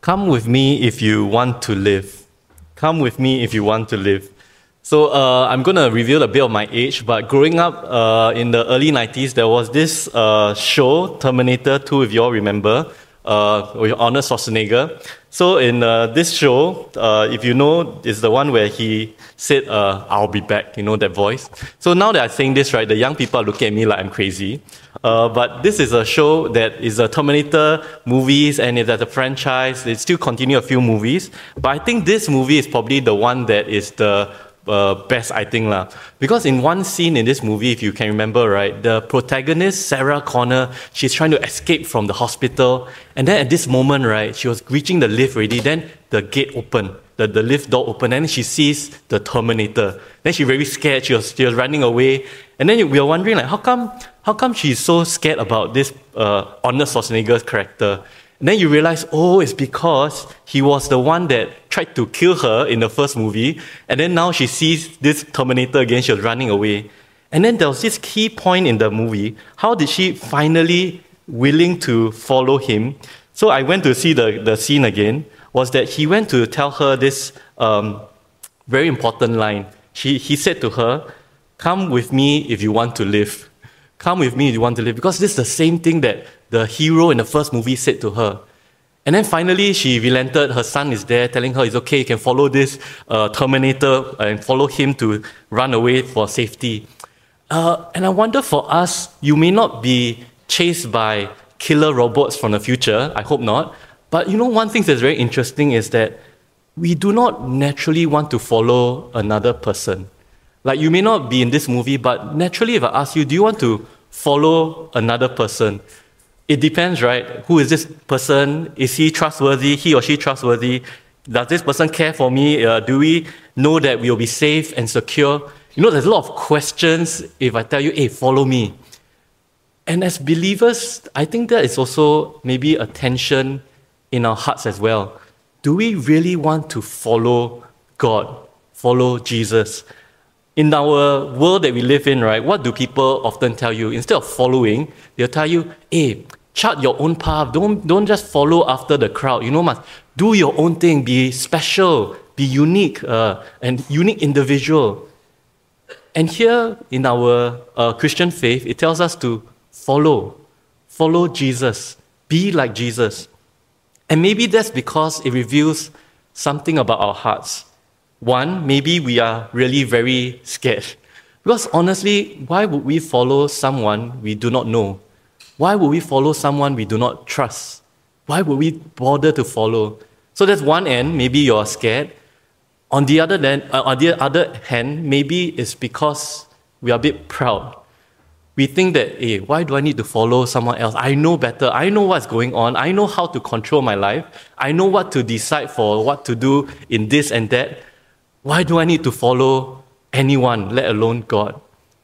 Come with me if you want to live. Come with me if you want to live. So I'm going to reveal a bit of my age, but growing up in the early 90s, there was this show, Terminator 2, if you all remember, with Arnold Schwarzenegger. So in this show, if you know, it's the one where he said, I'll be back, you know, that voice. So now that I'm saying this, right, the young people are looking at me like I'm crazy. But this is a show that is a Terminator movies, and it's a franchise. They still continue a few movies. But I think this movie is probably the one that is the best, I think. Because in one scene in this movie, if you can remember, right, the protagonist, Sarah Connor, she's trying to escape from the hospital. And then at this moment, right, she was reaching the lift already. Then the gate opened, the lift door opened, and she sees the Terminator. Then she's very scared. She was running away. And then we were wondering, like, how come she's so scared about this Arnold Schwarzenegger's character? And then you realize, it's because he was the one that tried to kill her in the first movie. And then now she sees this Terminator again, she was running away. And then there was this key point in the movie. How did she finally willing to follow him? So I went to see the scene again, was that he went to tell her this very important line. He said to her, come with me if you want to live. Come with me if you want to live. Because this is the same thing that the hero in the first movie said to her. And then finally, she relented. Her son is there telling her it's okay, you can follow this Terminator and follow him to run away for safety. And I wonder for us, you may not be chased by killer robots from the future. I hope not. But you know, one thing that's very interesting is that we do not naturally want to follow another person. Like, you may not be in this movie, but naturally, if I ask you, do you want to follow another person? It depends, right? Who is this person? Is he trustworthy? He or she trustworthy? Does this person care for me? Do we know that we'll be safe and secure? You know, there's a lot of questions if I tell you, hey, follow me. And as believers, I think that is also maybe a tension in our hearts as well. Do we really want to follow God, follow Jesus? In our world that we live in, right, what do people often tell you? Instead of following, they'll tell you, hey, chart your own path. Don't just follow after the crowd. You know, must do your own thing. Be special, be unique, and unique individual. And here in our Christian faith, it tells us to follow Jesus, be like Jesus. And maybe that's because it reveals something about our hearts. One, maybe we are really very scared. Because honestly, why would we follow someone we do not know? Why would we follow someone we do not trust? Why would we bother to follow? So that's one end, maybe you're scared. On the other hand, maybe it's because we are a bit proud. We think that, hey, why do I need to follow someone else? I know better. I know what's going on. I know how to control my life. I know what to decide for, what to do in this and that. Why do I need to follow anyone, let alone God?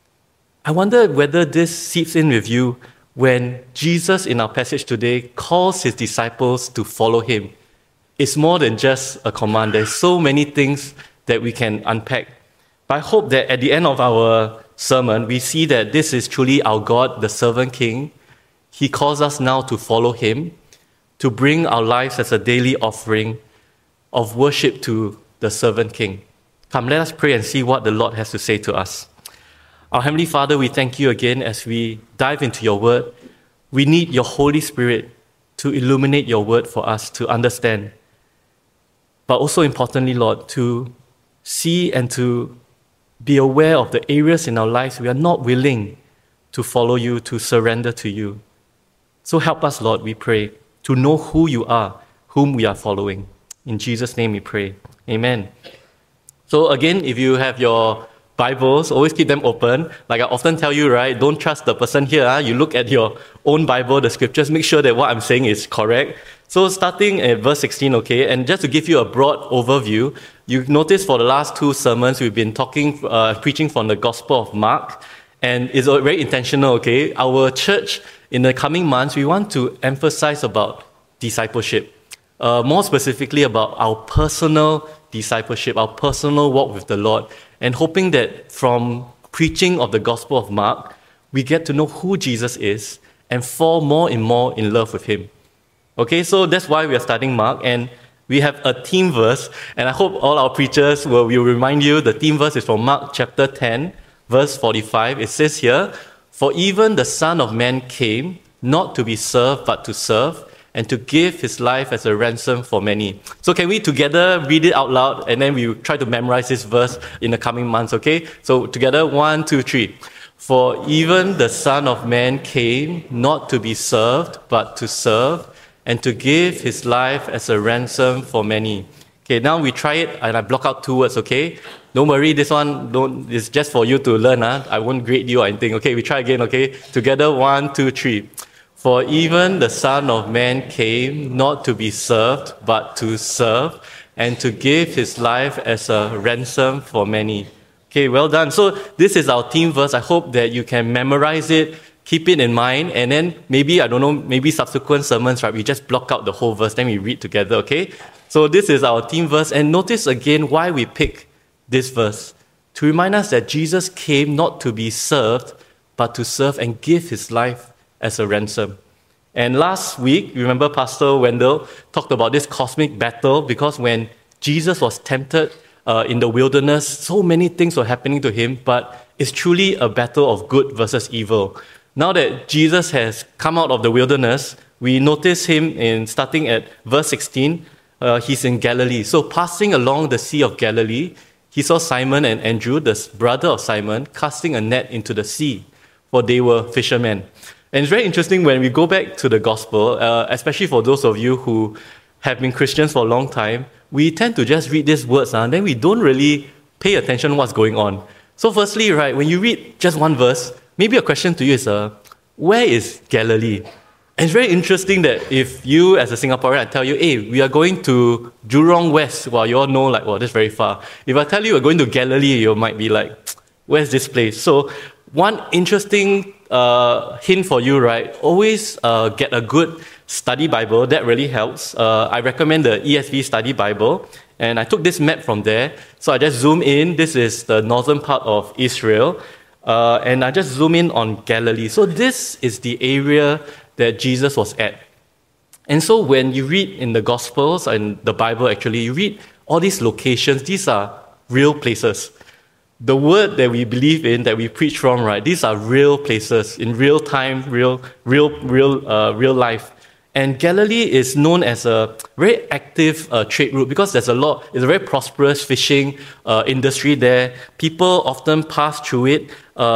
I wonder whether this seeps in with you when Jesus, in our passage today, calls his disciples to follow him. It's more than just a command. There's so many things that we can unpack. But I hope that at the end of our sermon, we see that this is truly our God, the servant king. He calls us now to follow him, to bring our lives as a daily offering of worship to the servant king. Come, let us pray and see what the Lord has to say to us. Our Heavenly Father, we thank you again as we dive into your word. We need your Holy Spirit to illuminate your word for us to understand. But also importantly, Lord, to see and to be aware of the areas in our lives we are not willing to follow you, to surrender to you. So help us, Lord, we pray, to know who you are, whom we are following. In Jesus' name we pray. Amen. So again, if you have your Bibles, always keep them open. Like I often tell you, right, don't trust the person here. You look at your own Bible, the scriptures, make sure that what I'm saying is correct. So starting at verse 16, okay, and just to give you a broad overview, you notice for the last two sermons, we've been preaching from the Gospel of Mark, and it's very intentional, okay? Our church, in the coming months, we want to emphasize about discipleship. More specifically about our personal discipleship, our personal walk with the Lord, and hoping that from preaching of the Gospel of Mark, we get to know who Jesus is and fall more and more in love with him. Okay, so that's why we are studying Mark, and we have a theme verse, and I hope all our preachers will remind you the theme verse is from Mark chapter 10, verse 45. It says here, "For even the Son of Man came, not to be served, but to serve, and to give his life as a ransom for many." So can we together read it out loud, and then we try to memorize this verse in the coming months, okay? So together, 1, 2, 3. "For even the Son of Man came, not to be served, but to serve, and to give his life as a ransom for many." Okay, now we try it, and I block out 2 words, okay? Don't worry, this one it's just for you to learn. I won't grade you or anything. Okay, we try again, okay? Together, 1, 2, 3. "For even the Son of Man came not to be served, but to serve, and to give his life as a ransom for many." Okay, well done. So this is our theme verse. I hope that you can memorize it, keep it in mind, and then maybe, I don't know, maybe subsequent sermons, right, we just block out the whole verse, then we read together, okay? So this is our theme verse, and notice again why we pick this verse. To remind us that Jesus came not to be served, but to serve and give his life as a ransom. And last week, remember Pastor Wendell talked about this cosmic battle, because when Jesus was tempted in the wilderness, so many things were happening to him, but it's truly a battle of good versus evil. Now that Jesus has come out of the wilderness, we notice him in starting at verse 16, he's in Galilee. So passing along the Sea of Galilee, he saw Simon and Andrew, the brother of Simon, casting a net into the sea, for they were fishermen. And it's very interesting when we go back to the gospel, especially for those of you who have been Christians for a long time, we tend to just read these words and then we don't really pay attention to what's going on. So firstly, right, when you read just one verse, maybe a question to you is, where is Galilee? And it's very interesting that if you as a Singaporean, I tell you, hey, we are going to Jurong West, well, you all know, like, well, that's very far. If I tell you we're going to Galilee, you might be like, where's this place? So one interesting hint for you, right? Always get a good study Bible. That really helps. I recommend the ESV Study Bible. And I took this map from there. So I just zoom in. This is the northern part of Israel. And I just zoom in on Galilee. So this is the area that Jesus was at. And so when you read in the Gospels and the Bible, actually, you read all these locations. These are real places. The word that we believe in, that we preach from, right? These are real places in real time, real life. And Galilee is known as a very active trade route because it's a very prosperous fishing industry there. People often pass through it,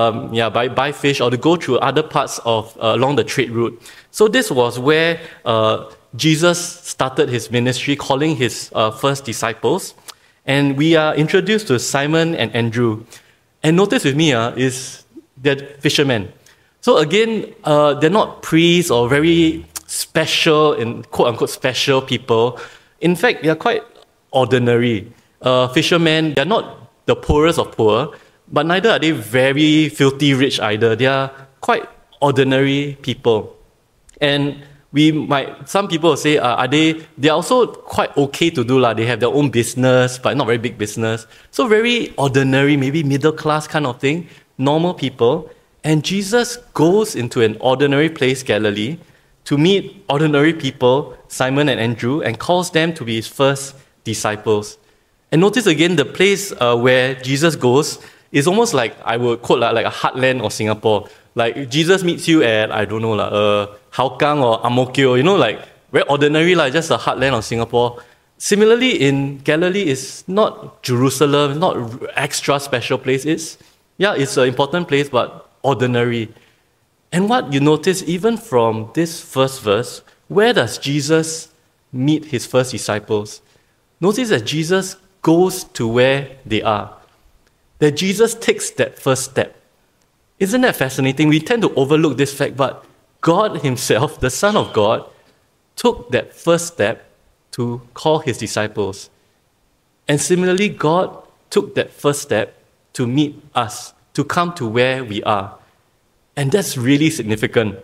buy fish or to go through other parts of along the trade route. So this was where Jesus started his ministry, calling his first disciples. And we are introduced to Simon and Andrew. And notice with me, they're fishermen. So again, they're not priests or very special, in quote-unquote special people. In fact, they are quite ordinary. Fishermen, they're not the poorest of poor, but neither are they very filthy rich either. They are quite ordinary people. And some people will say, they're also quite okay to do. They have their own business, but not very big business. So very ordinary, maybe middle class kind of thing, normal people. And Jesus goes into an ordinary place, Galilee, to meet ordinary people, Simon and Andrew, and calls them to be his first disciples. And notice again, the place where Jesus goes is almost like, I would quote, like a heartland of Singapore. Like Jesus meets you at, I don't know, Hougang or Ang Mo Kio, like very ordinary, just a heartland of Singapore. Similarly, in Galilee, it's not Jerusalem, it's not extra special place. It's an important place, but ordinary. And what you notice, even from this first verse, where does Jesus meet his first disciples? Notice that Jesus goes to where they are. That Jesus takes that first step. Isn't that fascinating? We tend to overlook this fact, but God himself, the Son of God, took that first step to call his disciples. And similarly, God took that first step to meet us, to come to where we are. And that's really significant.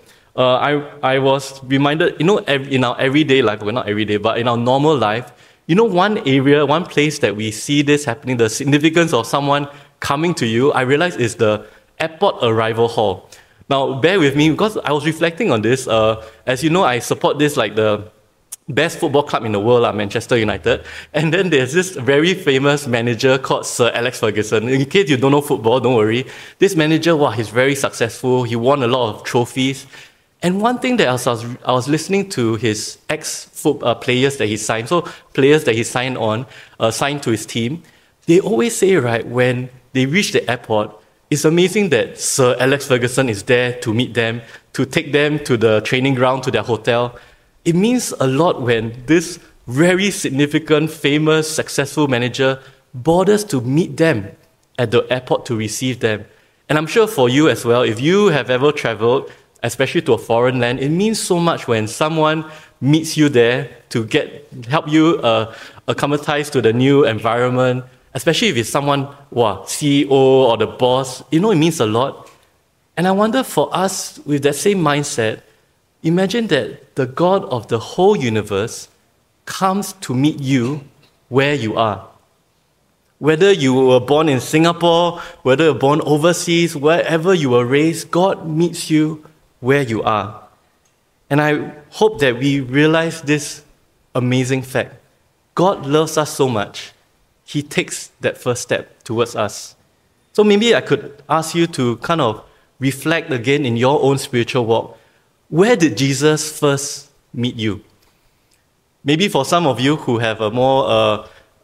I was reminded, in our everyday life, well, not every day, but in our normal life, one place that we see this happening, the significance of someone coming to you, I realize is the airport arrival hall. Now, bear with me, because I was reflecting on this. As you know, I support this, like the best football club in the world, Manchester United. And then there's this very famous manager called Sir Alex Ferguson. In case you don't know football, don't worry. This manager, wow, he's very successful. He won a lot of trophies. And one thing that I was listening to his players that he signed, so players that he signed to his team, they always say, right, when they reach the airport, it's amazing that Sir Alex Ferguson is there to meet them, to take them to the training ground, to their hotel. It means a lot when this very significant, famous, successful manager bothers to meet them at the airport to receive them. And I'm sure for you as well, if you have ever traveled, especially to a foreign land, it means so much when someone meets you there to help you acclimatize to the new environment, especially if it's someone, CEO or the boss. It means a lot. And I wonder for us, with that same mindset, imagine that the God of the whole universe comes to meet you where you are. Whether you were born in Singapore, whether you were born overseas, wherever you were raised, God meets you where you are. And I hope that we realize this amazing fact. God loves us so much, He takes that first step towards us. So maybe I could ask you to kind of reflect again in your own spiritual walk. Where did Jesus first meet you? Maybe for some of you who have a more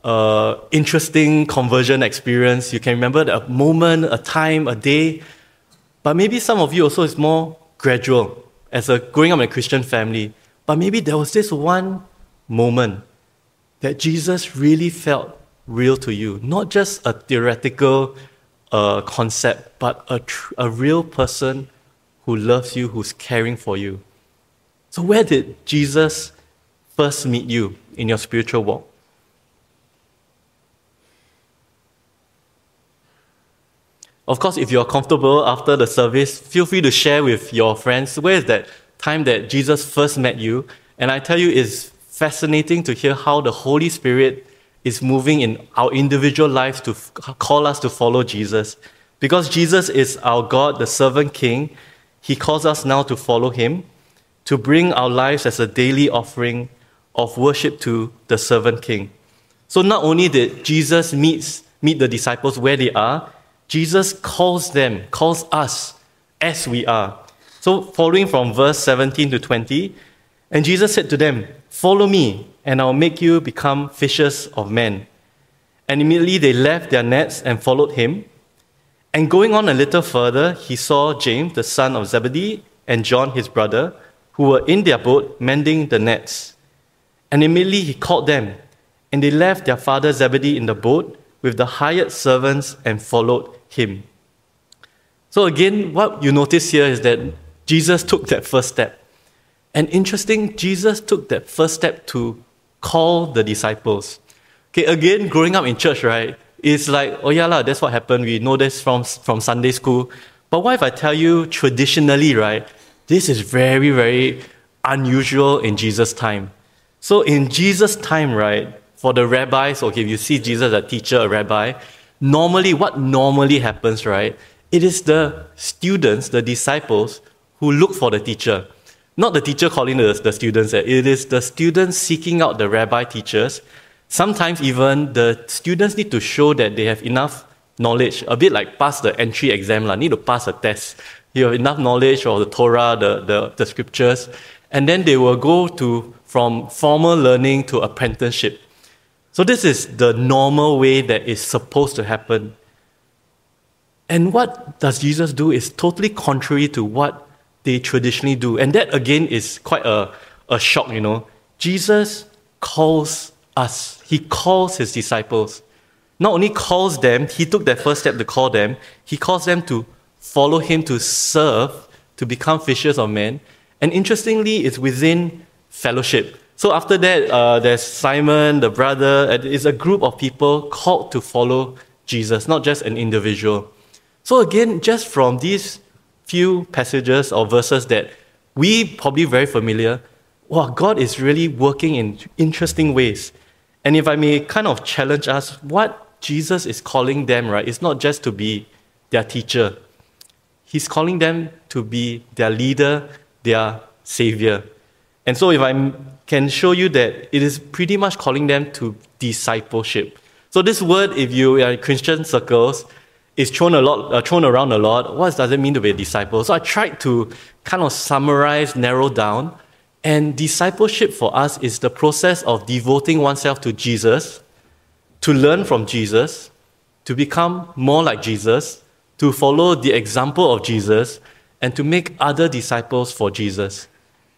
interesting conversion experience, you can remember a moment, a time, a day. But maybe some of you also is more gradual, as growing up in a Christian family. But maybe there was this one moment that Jesus really felt real to you. Not just a theoretical concept, but a real person who loves you, who's caring for you. So where did Jesus first meet you in your spiritual walk? Of course, if you're comfortable after the service, feel free to share with your friends where is that time that Jesus first met you. And I tell you, it's fascinating to hear how the Holy Spirit is moving in our individual lives to call us to follow Jesus. Because Jesus is our God, the servant King, He calls us now to follow Him, to bring our lives as a daily offering of worship to the servant King. So not only did Jesus meet the disciples where they are, Jesus calls us as we are. So following from verse 17 to 20, and Jesus said to them, "Follow me, and I'll make you become fishers of men." And immediately they left their nets and followed Him. And going on a little further, He saw James, the son of Zebedee, and John, his brother, who were in their boat mending the nets. And immediately He called them, and they left their father Zebedee in the boat with the hired servants and followed Him. So again, what you notice here is that Jesus took that first step. And interesting, Jesus took that first step to call the disciples. Okay, again, growing up in church, right? It's like, oh yeah, that's what happened. We know this from Sunday school. But what if I tell you traditionally, right? This is very, very unusual in Jesus' time. So in Jesus' time, right, for the rabbis, okay, if you see Jesus as a teacher, a rabbi, what normally happens, right? It is the students, the disciples, who look for the teacher. Not the teacher calling the students. It is the students seeking out the rabbi teachers. Sometimes even the students need to show that they have enough knowledge, a bit like pass the entry exam, need to pass a test. You have enough knowledge of the Torah, the scriptures, and then they will go from formal learning to apprenticeship. So this is the normal way that is supposed to happen. And what does Jesus do is totally contrary to what they traditionally do. And that again is quite a shock, Jesus calls us. He calls His disciples. Not only calls them, He took that first step to call them, He calls them to follow Him, to serve, to become fishers of men. And interestingly, it's within fellowship. So after that, there's Simon, the brother. It's a group of people called to follow Jesus, not just an individual. So again, just from these few passages or verses that we probably very familiar, wow, God is really working in interesting ways. And if I may kind of challenge us, what Jesus is calling them, right, is not just to be their teacher. He's calling them to be their leader, their savior. And so if I can show you that it is pretty much calling them to discipleship. So this word, if you are in Christian circles, is thrown around a lot. What does it mean to be a disciple? So I tried to kind of summarize, narrow down. And discipleship for us is the process of devoting oneself to Jesus, to learn from Jesus, to become more like Jesus, to follow the example of Jesus, and to make other disciples for Jesus.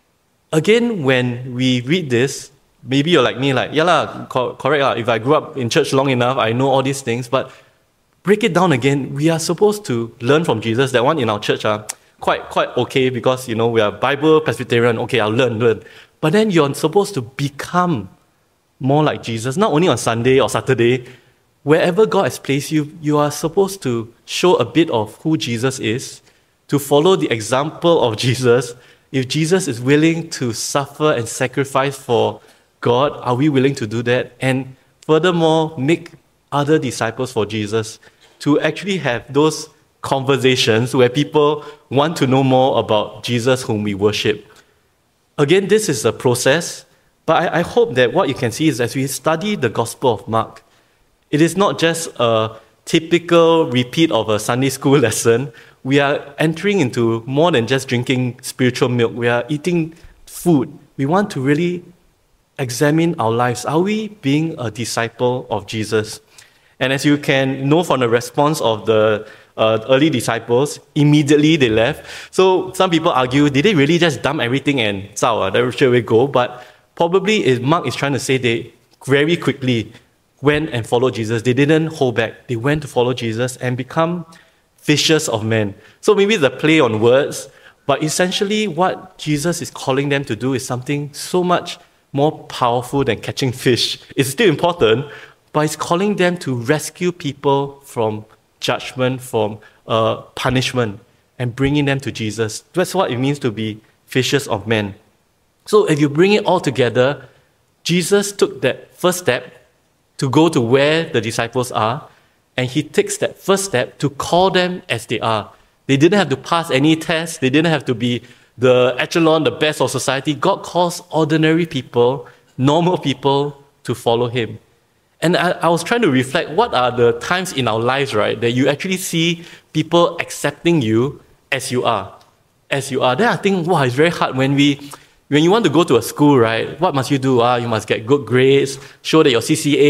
Again, when we read this, maybe you're like me, like, yeah lah, correct lah. If I grew up in church long enough, I know all these things. But break it down again, we are supposed to learn from Jesus. That one in our church are quite okay because, we are Bible, Presbyterian. Okay, I'll learn. But then you're supposed to become more like Jesus, not only on Sunday or Saturday. Wherever God has placed you, you are supposed to show a bit of who Jesus is, to follow the example of Jesus. If Jesus is willing to suffer and sacrifice for God, are we willing to do that? And furthermore, make other disciples for Jesus, to actually have those conversations where people want to know more about Jesus whom we worship. Again, this is a process, but I hope that what you can see is as we study the Gospel of Mark, it is not just a typical repeat of a Sunday school lesson. We are entering into more than just drinking spiritual milk. We are eating food. We want to really examine our lives. Are we being a disciple of Jesus? And as you can know from the response of the early disciples, immediately they left. So some people argue, did they really just dump everything and they straight away go? But probably Mark is trying to say they very quickly went and followed Jesus. They didn't hold back. They went to follow Jesus and become fishers of men. So maybe the play on words, but essentially what Jesus is calling them to do is something so much more powerful than catching fish. It's still important, but it's calling them to rescue people from judgment, from punishment, and bringing them to Jesus. That's what it means to be fishers of men. So if you bring it all together, Jesus took that first step to go to where the disciples are, and he takes that first step to call them as they are. They didn't have to pass any tests. They didn't have to be the echelon, the best of society. God calls ordinary people, normal people, to follow him. And I was trying to reflect, what are the times in our lives, right, that you actually see people accepting you as you are. As you are. Then I think, wow, it's very hard when you want to go to a school, right? What must you do? You must get good grades, show that your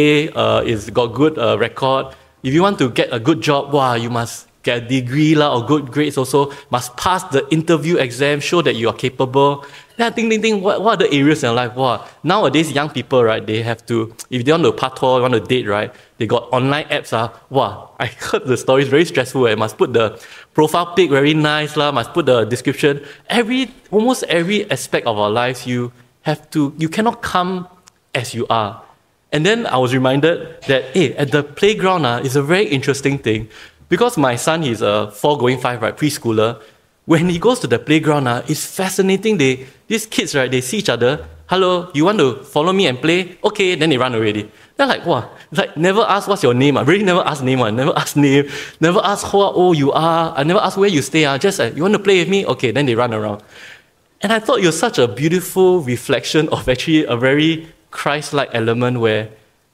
CCA is got good record. If you want to get a good job, you must get a degree or good grades also. Must pass the interview exam, show that you are capable. Then I think, what are the areas in life? Nowadays, young people, right, they have to, if they want to party, want to date, right, they got online apps. I heard the story is very stressful. Must put the profile pic very nice, must put the description. Almost every aspect of our lives, you cannot come as you are. And then I was reminded that, at the playground, it's a very interesting thing. Because my son, he's a 4 going 5, right, preschooler. When he goes to the playground, it's fascinating. These kids, right, they see each other. Hello, you want to follow me and play? Okay, then they run already. They're like, never ask what's your name. I really never ask name. Never ask name. Never ask how old you are. I never ask where you stay. Just you want to play with me? Okay, then they run around. And I thought it was such a beautiful reflection of actually a very Christ-like element where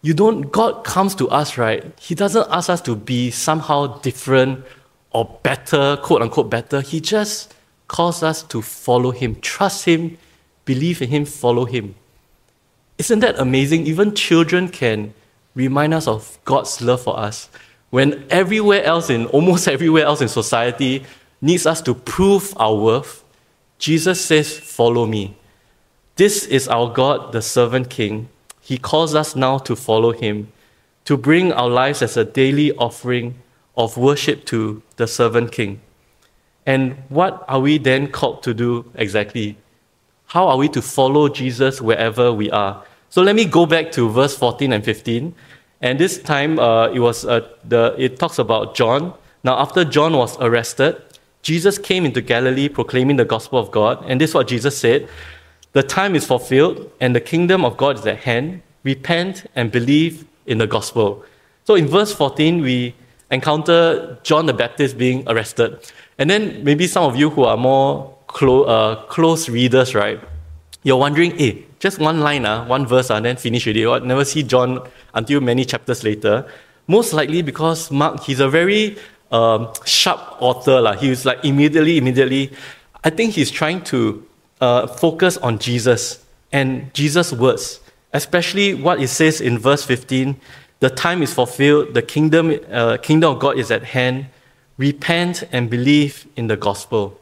God comes to us, right? He doesn't ask us to be somehow different or better, quote unquote better. He just calls us to follow him, trust him, believe in him, follow him. Isn't that amazing? Even children can remind us of God's love for us. When almost everywhere else in society needs us to prove our worth, Jesus says, follow me. This is our God, the servant king. He calls us now to follow him, to bring our lives as a daily offering of worship to the servant king. And what are we then called to do exactly? How are we to follow Jesus wherever we are? So let me go back to verse 14 and 15. And this time it talks about John. Now after John was arrested, Jesus came into Galilee proclaiming the gospel of God. And this is what Jesus said: the time is fulfilled and the kingdom of God is at hand. Repent and believe in the gospel. So in verse 14, we encounter John the Baptist being arrested. And then maybe some of you who are more close readers, right, You're wondering, just one line, one verse, then finish with it. Never see John until many chapters later. Most likely because Mark, he's a very sharp author. He was like immediately, I think he's trying to focus on Jesus and Jesus' words, especially what it says in verse 15, the time is fulfilled, the kingdom of God is at hand, repent and believe in the gospel.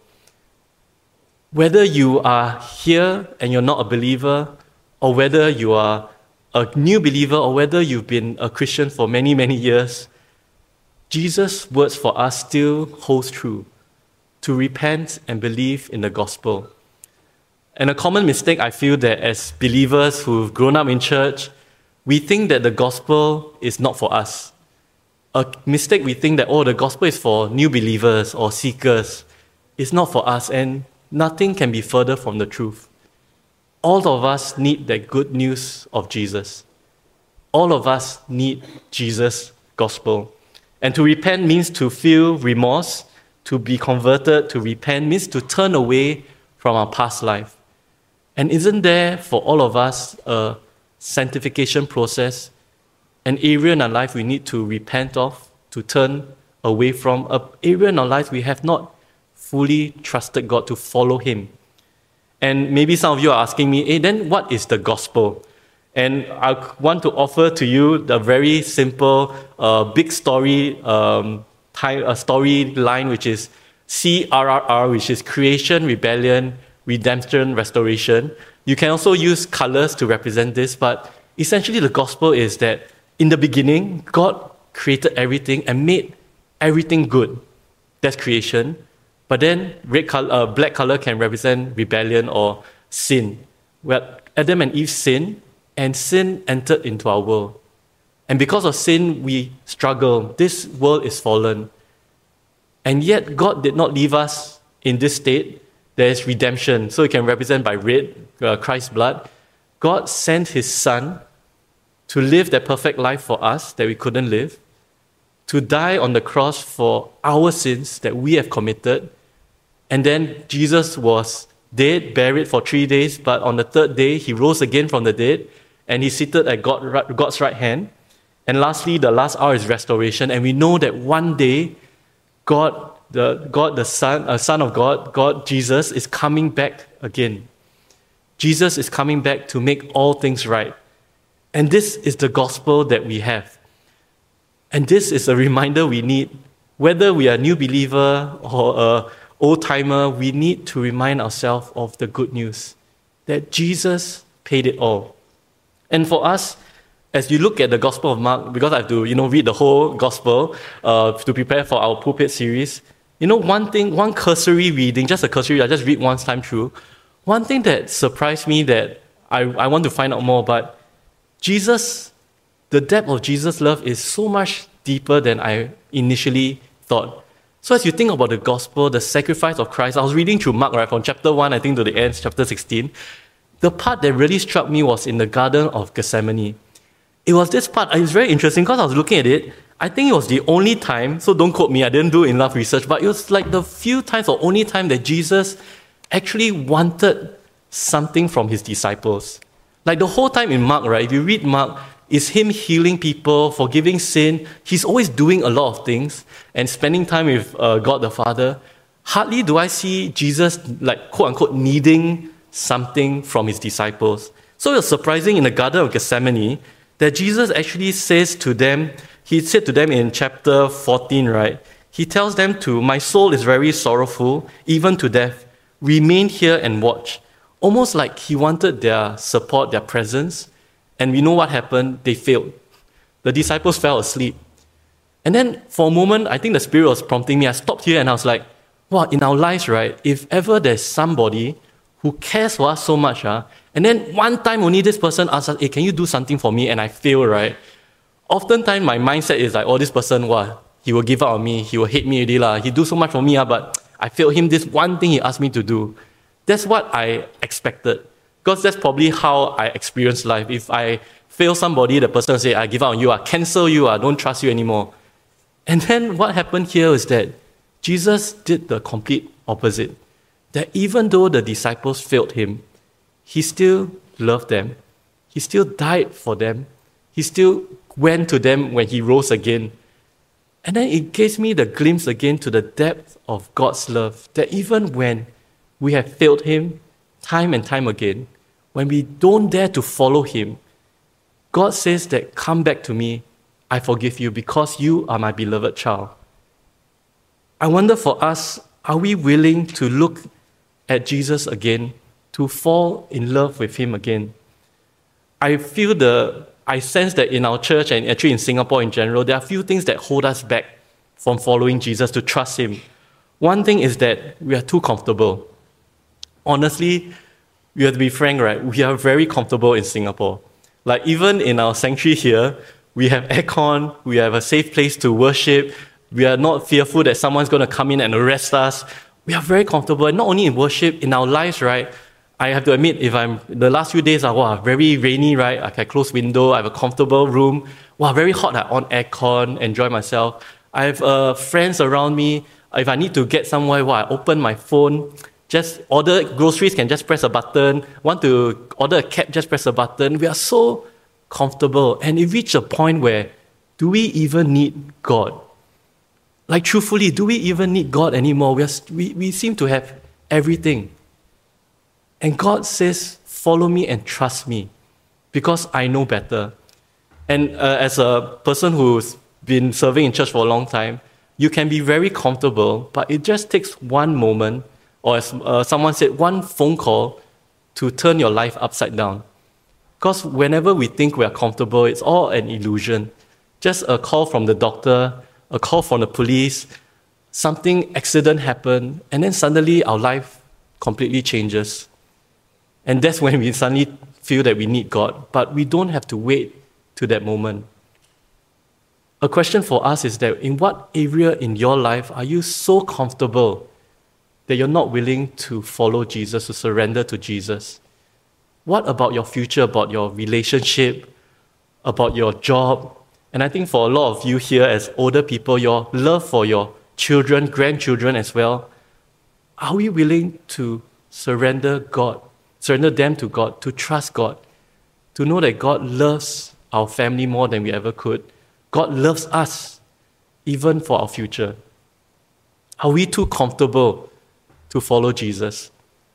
Whether you are here and you're not a believer, or whether you are a new believer, or whether you've been a Christian for many, many years, Jesus' words for us still holds true, to repent and believe in the gospel. And a common mistake I feel that as believers who've grown up in church, we think that the gospel is not for us. A mistake we think that, the gospel is for new believers or seekers. It's not for us, and nothing can be further from the truth. All of us need that good news of Jesus. All of us need Jesus' gospel. And to repent means to feel remorse, to be converted, to repent means to turn away from our past life. And isn't there for all of us a sanctification process, an area in our life we need to repent of, to turn away from, an area in our life we have not fully trusted God to follow Him? And maybe some of you are asking me, then what is the gospel? And I want to offer to you the very simple, big story, storyline, which is CRRR, which is creation, rebellion, redemption, restoration. You can also use colors to represent this, but essentially the gospel is that in the beginning, God created everything and made everything good. That's creation. But then black color can represent rebellion or sin. Well, Adam and Eve sinned, and sin entered into our world. And because of sin, we struggle. This world is fallen. And yet, God did not leave us in this state. There is redemption. So it can represent by red, Christ's blood. God sent His Son to live that perfect life for us that we couldn't live, to die on the cross for our sins that we have committed. And then Jesus was dead, buried for 3 days, but on the third day, He rose again from the dead, and He's seated at God's right hand. And lastly, the last hour is restoration. And we know that one day, the Son of God, God, Jesus, is coming back again. Jesus is coming back to make all things right. And this is the gospel that we have. And this is a reminder we need. Whether we are a new believer or an old-timer, we need to remind ourselves of the good news, that Jesus paid it all. And for us, as you look at the Gospel of Mark, because I have to read the whole Gospel to prepare for our pulpit series, one cursory reading, just a cursory, I just read one time through. One thing that surprised me that I want to find out more about, the depth of Jesus' love is so much deeper than I initially thought. So as you think about the gospel, the sacrifice of Christ, I was reading through Mark, right, from chapter 1, I think, to the end, chapter 16. The part that really struck me was in the Garden of Gethsemane. It was this part, it was very interesting because I was looking at it. I think it was the only time, so don't quote me, I didn't do enough research, but it was like the few times or only time that Jesus actually wanted something from His disciples. Like the whole time in Mark, right, if you read Mark, it's Him healing people, forgiving sin. He's always doing a lot of things and spending time with God the Father. Hardly do I see Jesus, like, quote-unquote, needing something from His disciples. So it's surprising in the Garden of Gethsemane that Jesus actually says to them, He said to them in chapter 14, right, He tells them my soul is very sorrowful, even to death. Remain here and watch. Almost like He wanted their support, their presence. And we know what happened. They failed. The disciples fell asleep. And then for a moment, I think the Spirit was prompting me. I stopped here and I was like, wow, in our lives, right, if ever there's somebody who cares for us so much, and then one time only this person asks us, hey, can you do something for me? And I fail, right? Oftentimes my mindset is like, this person, he will give up on me. He will hate me already. He do so much for me, but I failed him this one thing he asked me to do. That's what I expected. Because that's probably how I experience life. If I fail somebody, the person will say, I give up on you, I cancel you, I don't trust you anymore. And then what happened here is that Jesus did the complete opposite. That even though the disciples failed Him, He still loved them. He still died for them. He still went to them when he rose again. And then it gives me the glimpse again to the depth of God's love, that even when we have failed him time and time again, when we don't dare to follow him, God says that, come back to me, I forgive you because you are my beloved child. I wonder for us, are we willing to look at Jesus again, to fall in love with him again? I sense that in our church and actually in Singapore in general, there are a few things that hold us back from following Jesus, to trust him. One thing is that we are too comfortable. Honestly, we have to be frank, right? We are very comfortable in Singapore. Like even in our sanctuary here, we have aircon, we have a safe place to worship, we are not fearful that someone's going to come in and arrest us. We are very comfortable, and not only in worship, in our lives, right? I have to admit, the last few days are very rainy, right? I can close window, I have a comfortable room. Very hot, I on aircon, enjoy myself. I have friends around me. If I need to get somewhere, I open my phone, just order groceries, can just press a button. Want to order a cab, just press a button. We are so comfortable, and it reached a point where, do we even need God? Like truthfully, do we even need God anymore? We seem to have everything. And God says, follow me and trust me because I know better. And as a person who's been serving in church for a long time, you can be very comfortable, but it just takes one moment, or as someone said, one phone call to turn your life upside down. Because whenever we think we are comfortable, it's all an illusion. Just a call from the doctor, a call from the police, accident happened, and then suddenly our life completely changes. And that's when we suddenly feel that we need God. But we don't have to wait to that moment. A question for us is that, in what area in your life are you so comfortable that you're not willing to follow Jesus, to surrender to Jesus? What about your future, about your relationship, about your job? And I think for a lot of you here as older people, your love for your children, grandchildren as well, are we willing to surrender them to God, to trust God, to know that God loves our family more than we ever could? God loves us, even for our future. Are we too comfortable to follow Jesus?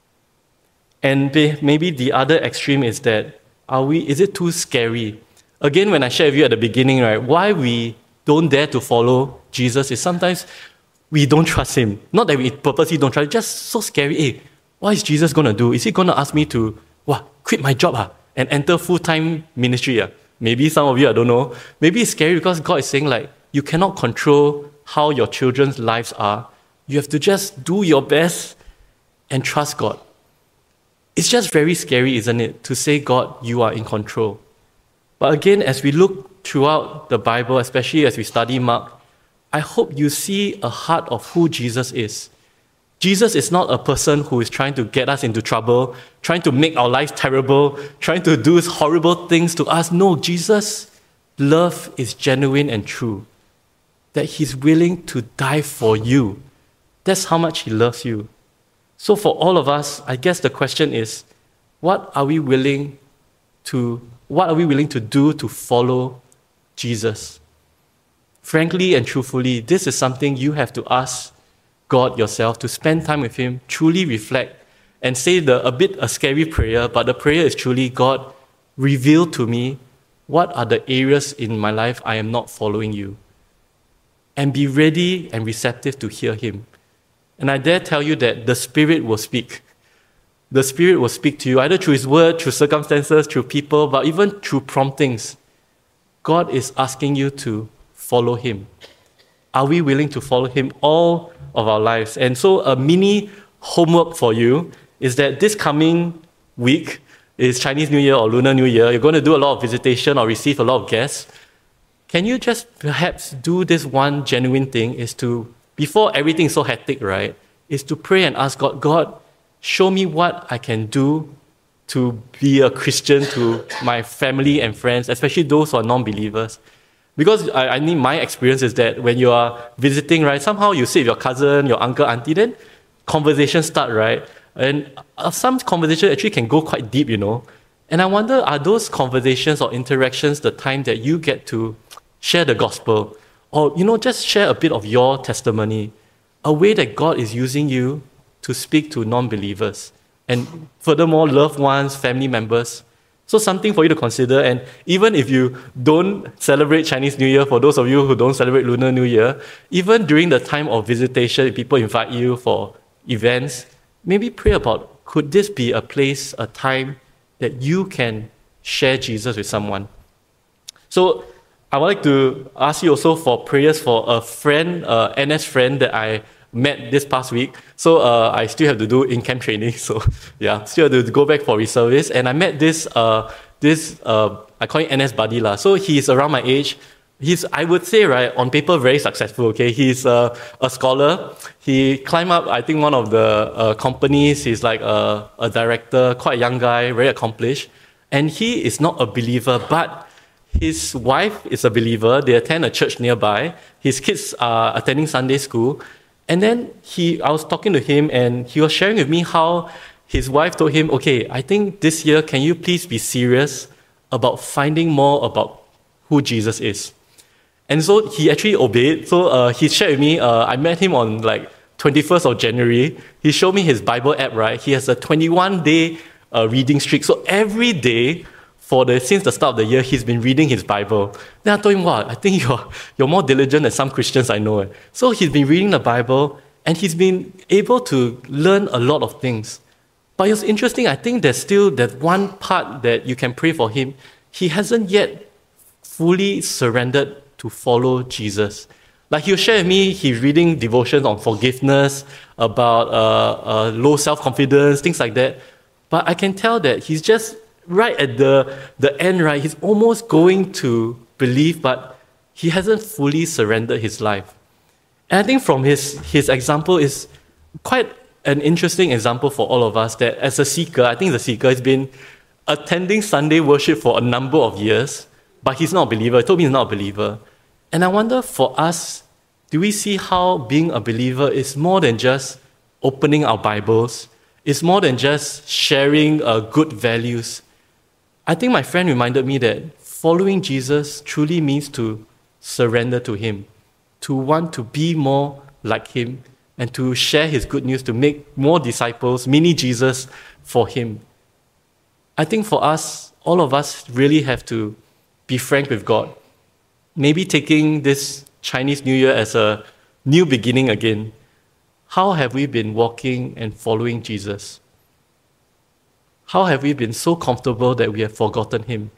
And maybe the other extreme is that, is it too scary? Again, when I shared with you at the beginning, right, why we don't dare to follow Jesus is sometimes we don't trust him. Not that we purposely don't trust, it's just so scary. What is Jesus going to do? Is he going to ask me to quit my job and enter full-time ministry? Maybe some of you, I don't know. Maybe it's scary because God is saying, you cannot control how your children's lives are. You have to just do your best and trust God. It's just very scary, isn't it, to say, God, you are in control. But again, as we look throughout the Bible, especially as we study Mark, I hope you see a heart of who Jesus is. Jesus is not a person who is trying to get us into trouble, trying to make our lives terrible, trying to do horrible things to us. No, Jesus' love is genuine and true. That he's willing to die for you. That's how much he loves you. So for all of us, I guess the question is, what are we willing to do to follow Jesus? Frankly and truthfully, this is something you have to ask God yourself, to spend time with him, truly reflect, and say a scary prayer, but the prayer is truly, God, reveal to me what are the areas in my life I am not following you. And be ready and receptive to hear him. And I dare tell you that the Spirit will speak. The Spirit will speak to you, either through his word, through circumstances, through people, but even through promptings. God is asking you to follow him. Are we willing to follow him all of our lives? And so a mini homework for you is that this coming week is Chinese New Year or Lunar New Year. You're going to do a lot of visitation or receive a lot of guests. Can you just perhaps do this one genuine thing, is to, before everything is so hectic, right, is to pray and ask God, God, show me what I can do to be a Christian to my family and friends, especially those who are non-believers. Because I think my experience is that when you are visiting, right, somehow you sit with your cousin, your uncle, auntie, then conversations start, right? And some conversations actually can go quite deep, And I wonder, are those conversations or interactions the time that you get to share the gospel? Or, just share a bit of your testimony, a way that God is using you to speak to non-believers. And furthermore, loved ones, family members. So something for you to consider. And even if you don't celebrate Chinese New Year, for those of you who don't celebrate Lunar New Year, even during the time of visitation, if people invite you for events, maybe pray about, could this be a place, a time that you can share Jesus with someone? So I would like to ask you also for prayers for a friend, NS friend that I met this past week. So I still have to do in-camp training. So yeah, still have to go back for reservice. And I met this I call him NS buddy lah. So he's around my age. He's, I would say, right, on paper, very successful, okay? He's a scholar. He climbed up, I think, one of the companies. He's like a director, quite a young guy, very accomplished. And he is not a believer, but his wife is a believer. They attend a church nearby. His kids are attending Sunday school. And then I was talking to him, and he was sharing with me how his wife told him, okay, I think this year, can you please be serious about finding more about who Jesus is? And so he actually obeyed. So he shared with me, I met him on like 21st of January. He showed me his Bible app, right? He has a 21-day reading streak. So every day, since the start of the year, he's been reading his Bible. Then I told him, wow, I think you're more diligent than some Christians I know. So he's been reading the Bible, and he's been able to learn a lot of things. But it's interesting, I think there's still that one part that you can pray for him. He hasn't yet fully surrendered to follow Jesus. Like he'll share with me, he's reading devotions on forgiveness, about low self-confidence, things like that. But I can tell that he's just right at the end, right? He's almost going to believe, but he hasn't fully surrendered his life. And I think from his example is quite an interesting example for all of us, that as a seeker, I think the seeker has been attending Sunday worship for a number of years, but he's not a believer. He told me he's not a believer. And I wonder for us, do we see how being a believer is more than just opening our Bibles? It's more than just sharing good values. I think my friend reminded me that following Jesus truly means to surrender to him, to want to be more like him, and to share his good news, to make more disciples, mini Jesus for him. I think for us, all of us really have to be frank with God. Maybe taking this Chinese New Year as a new beginning again. How have we been walking and following Jesus? How have we been so comfortable that we have forgotten him?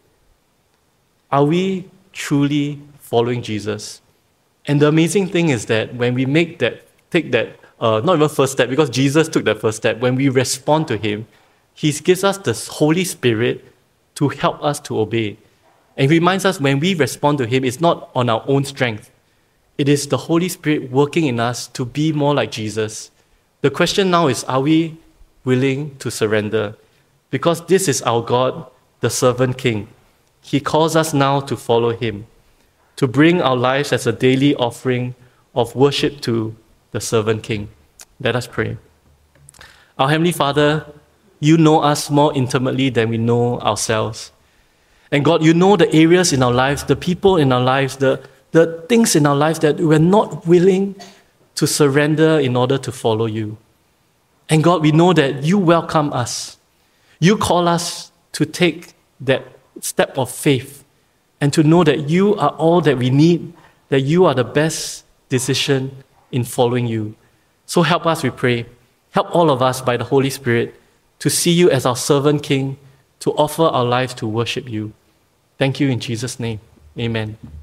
Are we truly following Jesus? And the amazing thing is that when we take that, not even first step, because Jesus took that first step, when we respond to him, he gives us the Holy Spirit to help us to obey. And he reminds us when we respond to him, it's not on our own strength. It is the Holy Spirit working in us to be more like Jesus. The question now is, are we willing to surrender? Because this is our God, the servant king. He calls us now to follow him, to bring our lives as a daily offering of worship to the servant king. Let us pray. Our Heavenly Father, you know us more intimately than we know ourselves. And God, you know the areas in our lives, the people in our lives, the things in our lives that we're not willing to surrender in order to follow you. And God, we know that you welcome us. You call us to take that step of faith and to know that you are all that we need, that you are the best decision in following you. So help us, we pray. Help all of us by the Holy Spirit to see you as our servant king, to offer our lives to worship you. Thank you in Jesus' name. Amen.